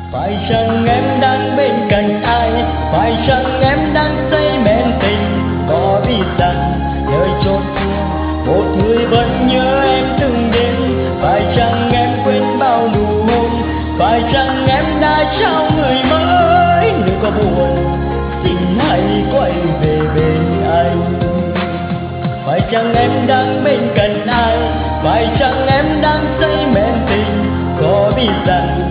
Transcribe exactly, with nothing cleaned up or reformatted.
Phải chăng em đang bên cạnh ai? Phải chăng em đang say mến tình? Có biết rằng nơi chốn kia một người vẫn nhớ em từng đêm? Phải chăng em quên bao nụ hôn? Phải chăng em đã trao người mới? Nếu có buồn xin hãy quay về bên anh. Phải chăng em đang bên cạnh ai? Phải chăng em đang say mến tình? Có biết rằng